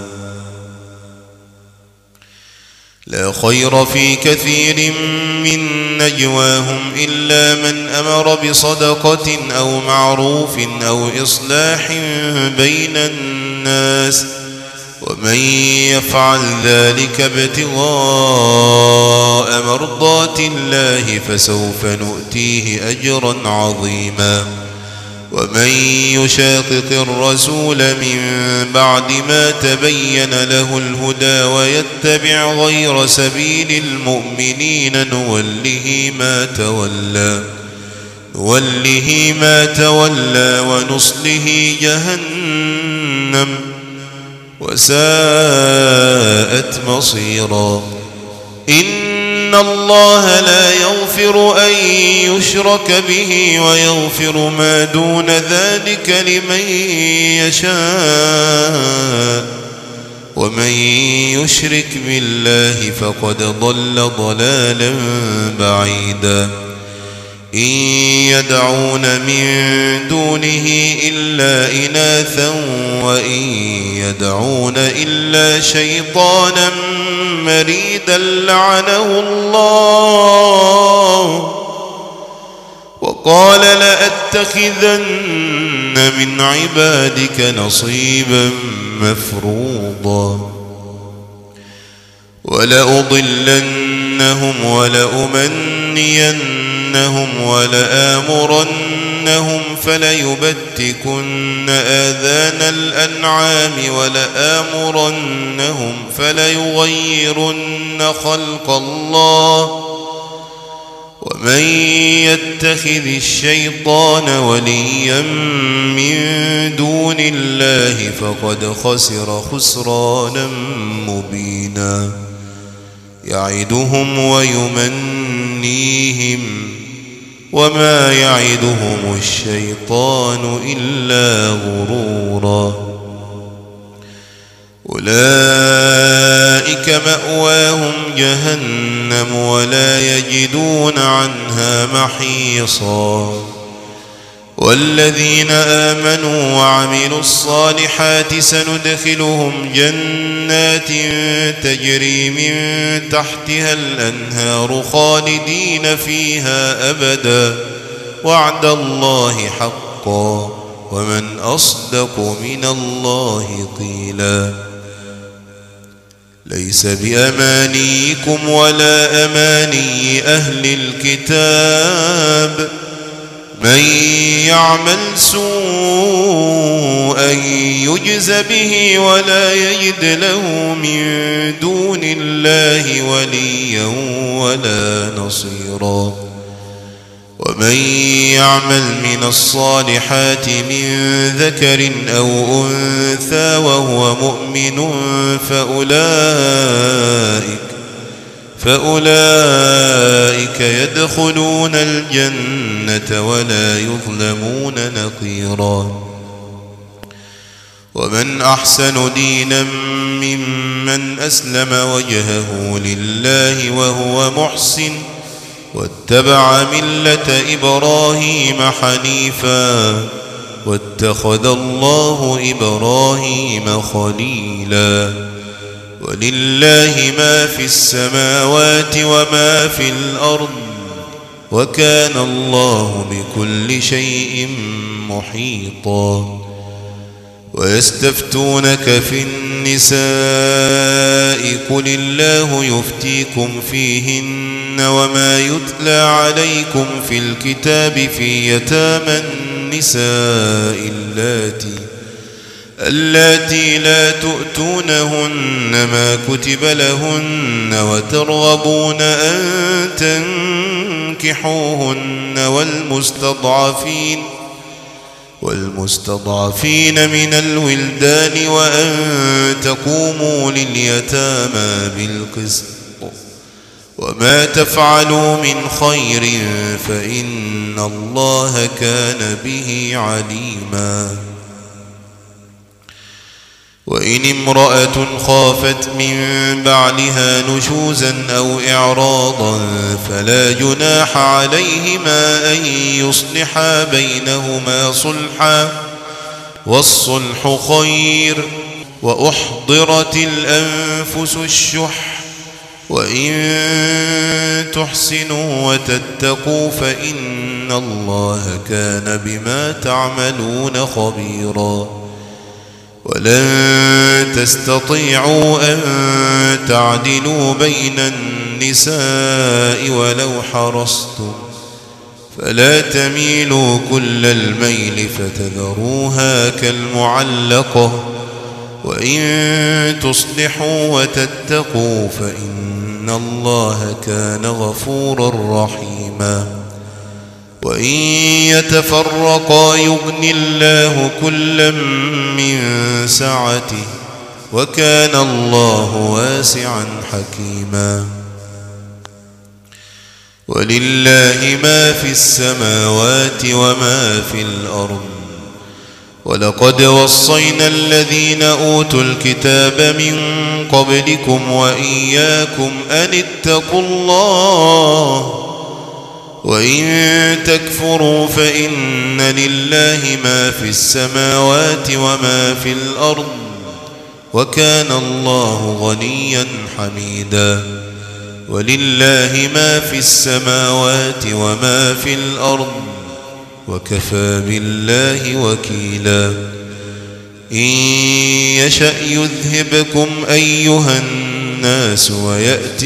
لا خير في كثير من نجواهم إلا من أمر بصدقة أو معروف أو إصلاح بين الناس ومن يفعل ذلك ابتغاء مرضات الله فسوف نؤتيه أجرا عظيما ومن يشاقق الرسول من بعد ما تبين له الهدى ويتبع غير سبيل المؤمنين نوله ما تولى ونصله جهنم وساءت مصيرا. إن الله لا يغفر أن يشرك به ويغفر ما دون ذلك لمن يشاء ومن يشرك بالله فقد ضل ضلالا بعيدا. إن يدعون من دونه إلا إناثا وإن يدعون إلا شيطانا مريدا لعنه الله وقال لأتخذن من عبادك نصيبا مفروضا ولأضلنهم ولأمنينهم ولآمرنهم فليبتكن آذان الأنعام ولآمرنهم فليغيرن خلق الله ومن يتخذ الشيطان وليا من دون الله فقد خسر خسرانا مبينا. يعدهم ويمنيهم وما يعدهم الشيطان إلا غرورا. أولئك مأواهم جهنم ولا يجدون عنها محيصا. والذين آمنوا وعملوا الصالحات سندخلهم جنات تجري من تحتها الأنهار خالدين فيها أبدا وعد الله حقا ومن أصدق من الله قيلا. ليس بأمانيكم ولا أماني أهل الكتاب من يعمل سوءا يجز به ولا يجد له من دون الله وليا ولا نصيرا. ومن يعمل من الصالحات من ذكر أو أنثى وهو مؤمن فأولئك يدخلون الجنة ولا يظلمون نقيرا. ومن أحسن دينا ممن أسلم وجهه لله وهو محسن واتبع ملة إبراهيم حنيفا واتخذ الله إبراهيم خليلا. ولله ما في السماوات وما في الأرض وكان الله بكل شيء محيطا. ويستفتونك في النساء قل الله يفتيكم فيهن وما يتلى عليكم في الكتاب في يتامى النساء اللاتي لا تؤتونهن ما كتب لهن وترغبون أن تنكحوهن والمستضعفين من الولدان وأن تقوموا لليتامى بالقسط وما تفعلوا من خير فإن الله كان به عليما. وإن امرأة خافت من بعلها نشوزا أو إعراضا فلا جناح عليهما أن يصلحا بينهما صلحا والصلح خير. وأحضرت الأنفس الشح وإن تحسنوا وتتقوا فإن الله كان بما تعملون خبيرا. ولن تستطيعوا أن تعدلوا بين النساء ولو حرصتم فلا تميلوا كل الميل فتذروها كالمعلقة وإن تصلحوا وتتقوا فإن الله كان غفورا رحيما وإن يتفرقا يغن الله كلا من سعته وكان الله واسعا حكيما ولله ما في السماوات وما في الأرض ولقد وصينا الذين أوتوا الكتاب من قبلكم وإياكم أن اتقوا الله وإن تكفروا فإن لله ما في السماوات وما في الأرض وكان الله غنيا حميدا ولله ما في السماوات وما في الأرض وكفى بالله وكيلا إن يشأ يذهبكم أيها الناس ويأت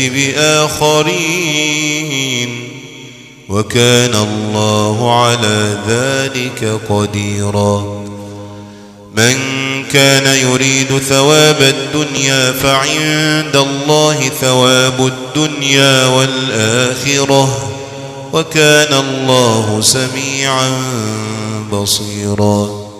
بآخرين وكان الله على ذلك قديرا من كان يريد ثواب الدنيا فعند الله ثواب الدنيا والآخرة وكان الله سميعا بصيرا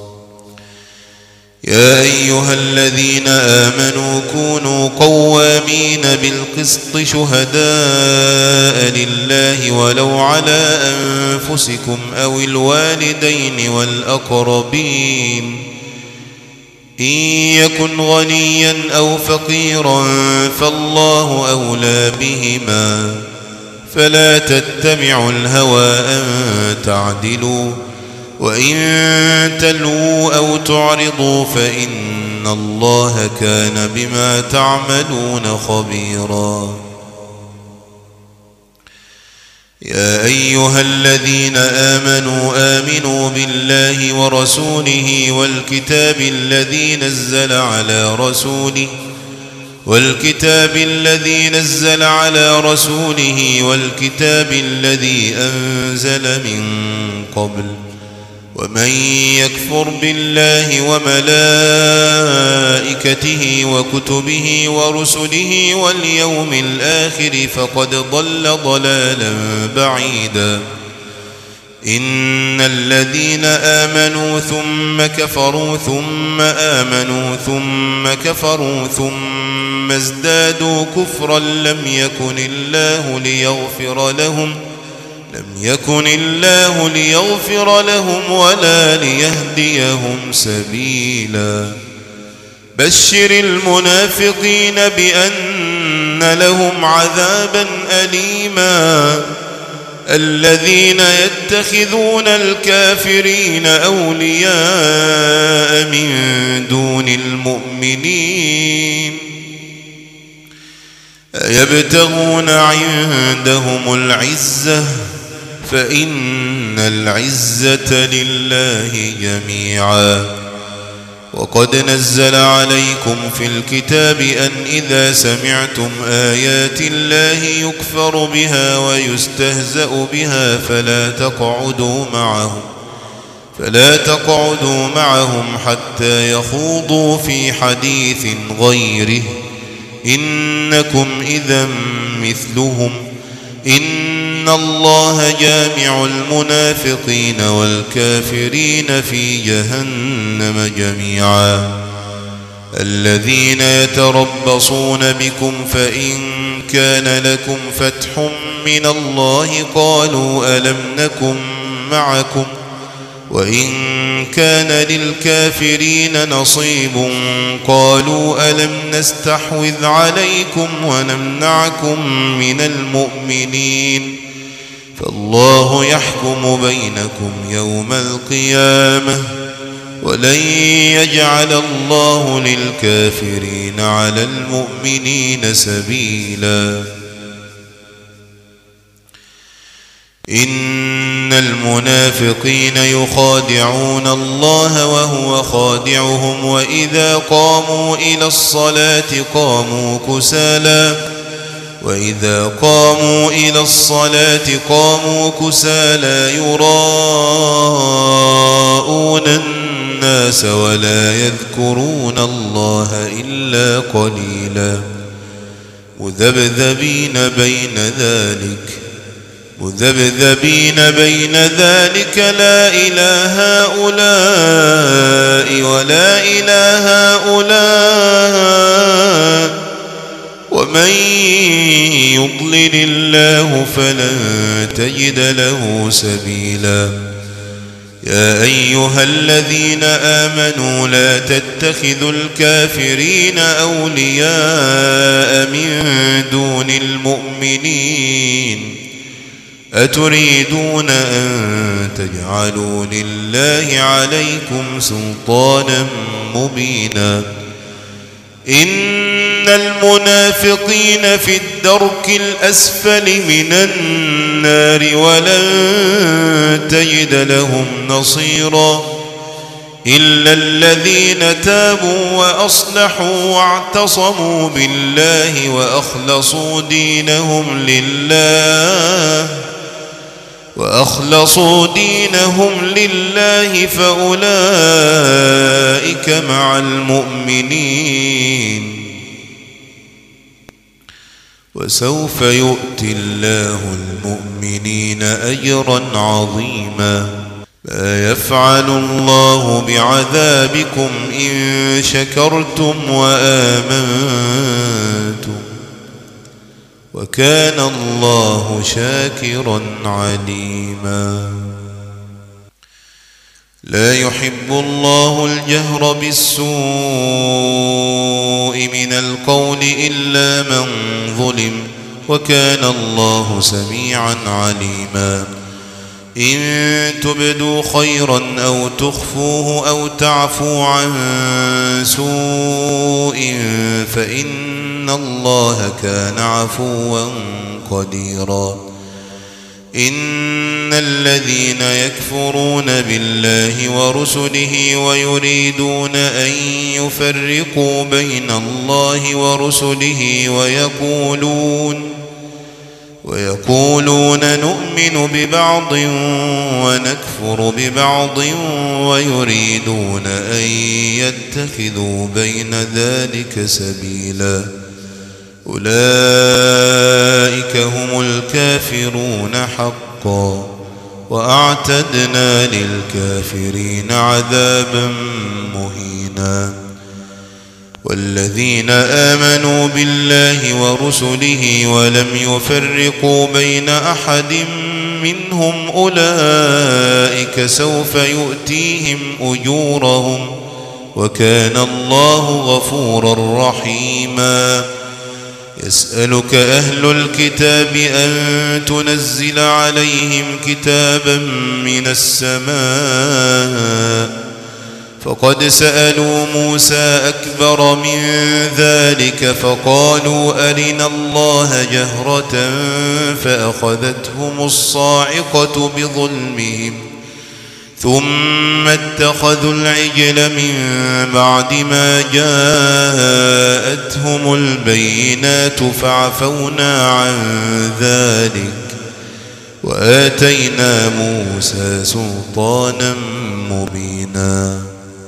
يا أيها الذين آمنوا كونوا قوامين بالقسط شهداء لله ولو على أنفسكم أو الوالدين والأقربين إن يكن غنيا أو فقيرا فالله أولى بهما فلا تتبعوا الهوى أن تعدلوا وإن تلووا أو تعرضوا فإن الله كان بما تعملون خبيرا يا أيها الذين آمنوا بالله ورسوله والكتاب الذي نزل على رسوله والكتاب الذي أنزل من قبل ومن يكفر بالله وملائكته وكتبه ورسله واليوم الآخر فقد ضل ضلالا بعيدا إن الذين آمنوا ثم كفروا ثم آمنوا ثم كفروا ثم ازدادوا كفرا لم يكن الله ليغفر لهم ولا ليهديهم سبيلا بشر المنافقين بأن لهم عذابا أليما الذين يتخذون الكافرين أولياء من دون المؤمنين أيبتغون عندهم العزة فإن العزة لله جميعا وقد نزل عليكم في الكتاب أن إذا سمعتم آيات الله يكفر بها ويستهزأ بها فلا تقعدوا معهم حتى يخوضوا في حديث غيره إنكم إذا مثلهم إن الله جامع المنافقين والكافرين في جهنم جميعا الذين يتربصون بكم فإن كان لكم فتح من الله قالوا ألم نكن معكم وإن كان للكافرين نصيب قالوا ألم نستحوذ عليكم ونمنعكم من المؤمنين فالله يحكم بينكم يوم القيامة ولن يجعل الله للكافرين على المؤمنين سبيلا إن المنافقين يخادعون الله وهو خادعهم وإذا قاموا إلى الصلاة قاموا كسالى وإذا قاموا إلى الصلاة قاموا كسالى يراءون الناس ولا يذكرون الله إلا قليلا مذبذبين بين ذلك لا إله هؤلاء ولا إله هؤلاء ومن يضلل الله فلن تجد له سبيلا يا أيها الذين آمنوا لا تتخذوا الكافرين أولياء من دون المؤمنين أتريدون أن تجعلوا لله عليكم سلطانا مبينا إن المنافقين في الدرك الأسفل من النار ولن تجد لهم نصيرا إلا الذين تابوا وأصلحوا واعتصموا بالله وأخلصوا دينهم لله فأولئك مع المؤمنين وسوف يؤتي الله المؤمنين أجرا عظيما ما يفعل الله بعذابكم إن شكرتم وآمنتم وكان الله شاكرا عليما لا يحب الله الجهر بالسوء من القول إلا من ظلم وكان الله سميعا عليما إن تبدوا خيرا أو تخفوه أو تعفوا عن سوء فإن الله كان عفوا قديرا إن الذين يكفرون بالله ورسله ويريدون أن يفرقوا بين الله ورسله ويقولون نؤمن ببعض ونكفر ببعض ويريدون أن يتخذوا بين ذلك سبيلا أولئك هم الكافرون حقا وأعتدنا للكافرين عذابا مهينا والذين آمنوا بالله ورسله ولم يفرقوا بين أحد منهم أولئك سوف يؤتيهم أجورهم وكان الله غفورا رحيما يسألك أهل الكتاب أن تنزل عليهم كتابا من السماء فقد سألوا موسى أكبر من ذلك فقالوا أرنا الله جهرة فأخذتهم الصاعقة بظلمهم ثم اتخذوا العجل من بعد ما جاءتهم البينات فعفونا عن ذلك وآتينا موسى سلطانا مبينا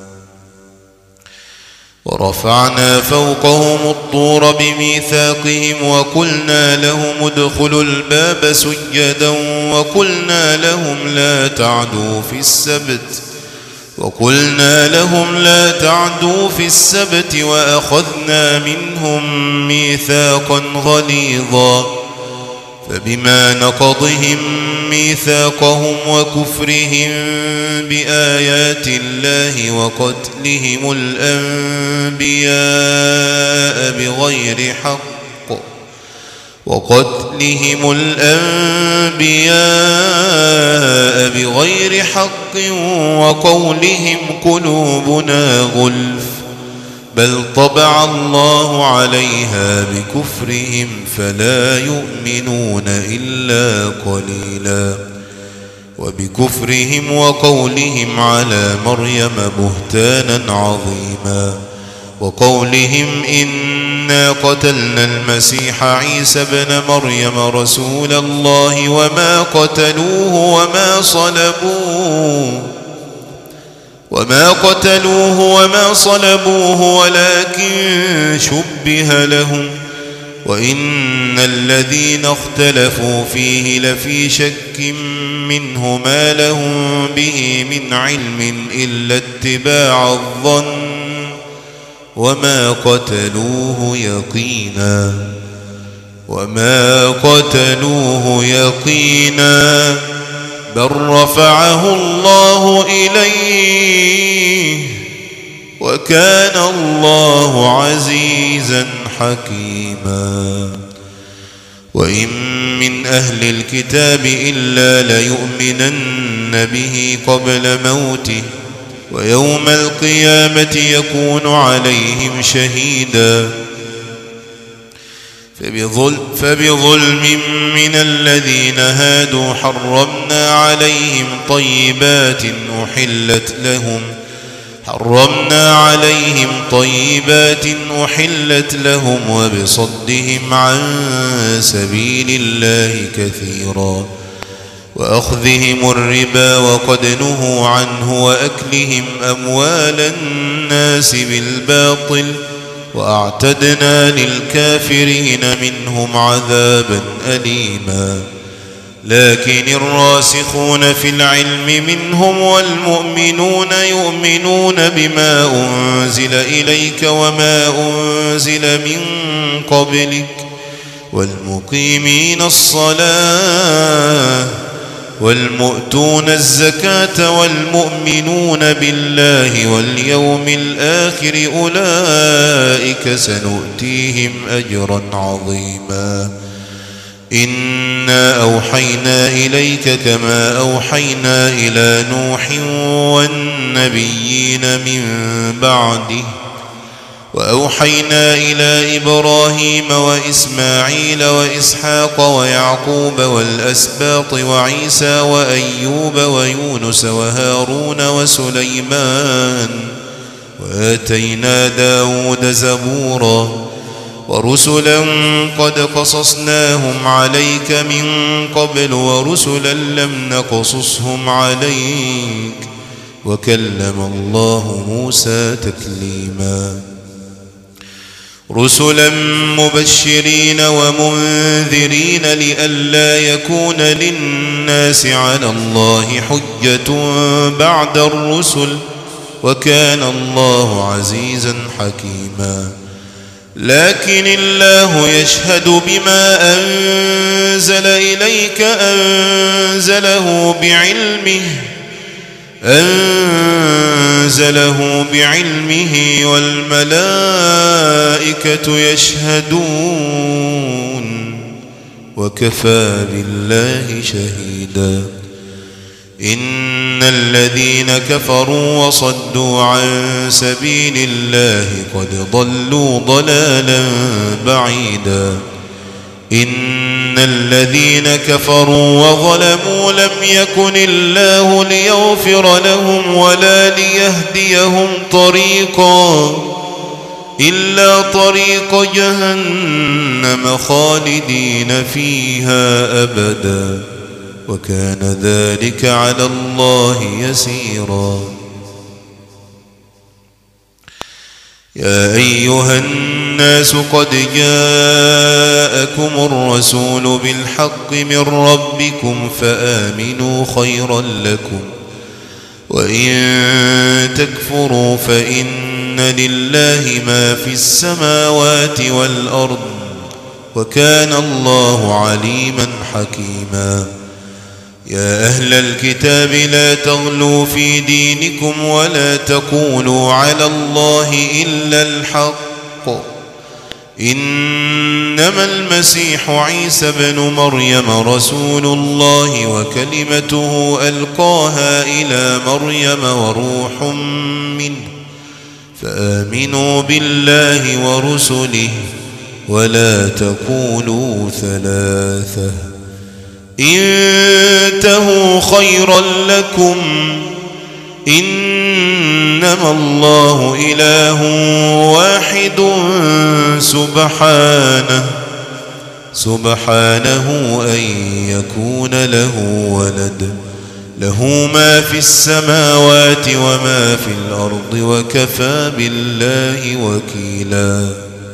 ورفعنا فوقهم الطور بميثاقهم وقلنا لهم ادخلوا الباب سجدا وقلنا لهم لا تعدوا في السبت وأخذنا منهم ميثاقا غليظا فبما نقضهم ميثاقهم وكفرهم بآيات الله وقتلهم الأنبياء بغير حق وقولهم قلوبنا غلف بل طبع الله عليها بكفرهم فلا يؤمنون إلا قليلا وبكفرهم وقولهم على مريم بهتانا عظيما وقولهم إن إنا قتلنا المسيح عيسى ابن مريم رسول الله وما قتلوه وما صلبوه ولكن شبه لهم وإن الذين اختلفوا فيه لفي شك منه ما لهم به من علم إلا اتباع الظن وما قتلوه يقينا بل رفعه الله إليه وكان الله عزيزا حكيما وإن من أهل الكتاب إلا ليؤمنن به قبل موته ويوم القيامة يكون عليهم شهيدا فبظلم من الذين هادوا حرمنا عليهم طيبات أحلت لهم وبصدهم عن سبيل الله كثيرا وأخذهم الربا وقد نهوا عنه وأكلهم أموال الناس بالباطل وأعتدنا للكافرين منهم عذابا أليما لكن الراسخون في العلم منهم والمؤمنون يؤمنون بما أنزل إليك وما أنزل من قبلك والمقيمين الصلاة والمؤتون الزكاة والمؤمنون بالله واليوم الآخر أولئك سنؤتيهم أجرا عظيما إنا أوحينا إليك كما أوحينا إلى نوح والنبيين من بعده وأوحينا إلى إبراهيم وإسماعيل وإسحاق ويعقوب والأسباط وعيسى وأيوب ويونس وهارون وسليمان وآتينا داود زبورا ورسلا قد قصصناهم عليك من قبل ورسلا لم نقصصهم عليك وكلم الله موسى تكليما رسلا مبشرين ومنذرين لئلا يكون للناس على الله حجة بعد الرسل وكان الله عزيزا حكيما لكن الله يشهد بما أنزل إليك أنزله بعلمه والملائكة يشهدون وكفى بالله شهيدا إن الذين كفروا وصدوا عن سبيل الله قد ضلوا ضلالا بعيدا إن الذين كفروا وظلموا لم يكن الله ليغفر لهم ولا ليهديهم طريقا إلا طريق جهنم خالدين فيها أبدا وكان ذلك على الله يسيرا يا أيها الناس قد جاءكم الرسول بالحق من ربكم فآمنوا خيرا لكم وإن تكفروا فإن لله ما في السماوات والأرض وكان الله عليما حكيما يا أهل الكتاب لا تغلوا في دينكم ولا تقولوا على الله إلا الحق إنما المسيح عيسى بن مريم رسول الله وكلمته ألقاها إلى مريم وروح منه فآمنوا بالله ورسله ولا تقولوا ثلاثة انتهوا خيرا لكم إنما الله إله واحد سبحانه أن يكون له ولد، له ما في السماوات وما في الأرض وكفى بالله وكيلا.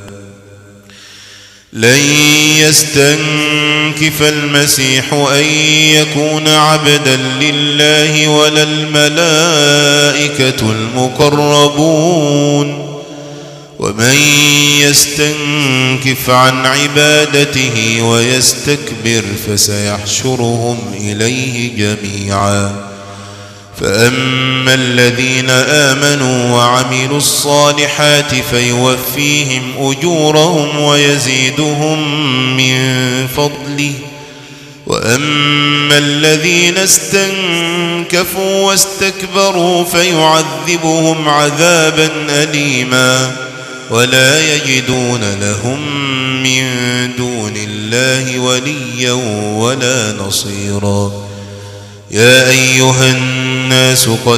لن يستنكف المسيح أن يكون عبدا لله ولا الملائكة المقربون، ومن يستنكف عن عبادته ويستكبر فسيحشرهم إليه جميعا. فأما الذين آمنوا وعملوا الصالحات فيوفيهم أجورهم ويزيدهم من فضله، وأما الذين استنكفوا واستكبروا فيعذبهم عذابا أليما ولا يجدون لهم من دون الله وليا ولا نصيرا. يا أيها الناس قد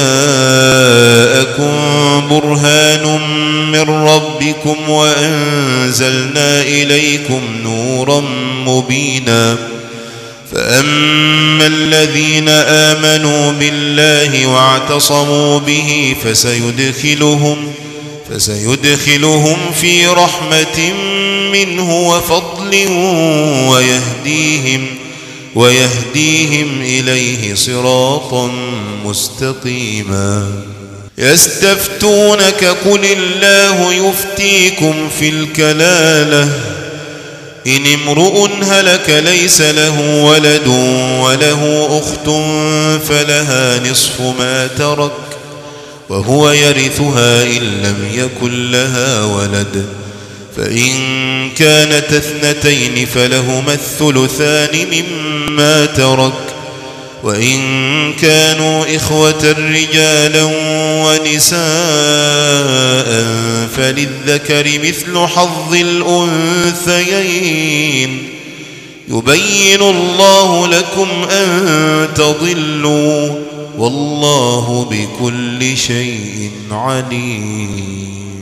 جاءكم برهان من ربكم وأنزلنا إليكم نورا مبينا. فأما الذين آمنوا بالله واعتصموا به فسيدخلهم في رحمة منه وفضل ويهديهم إليه صراطا مستقيما. يستفتونك قل الله يفتيكم في الكلالة إن امرؤ هلك ليس له ولد وله أخت فلها نصف ما ترك وهو يرثها إن لم يكن لها ولد، فإن كانت اثنتين فلهما الثلثان مما ترك، وإن كانوا إخوة رجالا ونساء فللذكر مثل حظ الأنثيين. يبين الله لكم أن تضلوا والله بكل شيء عليم.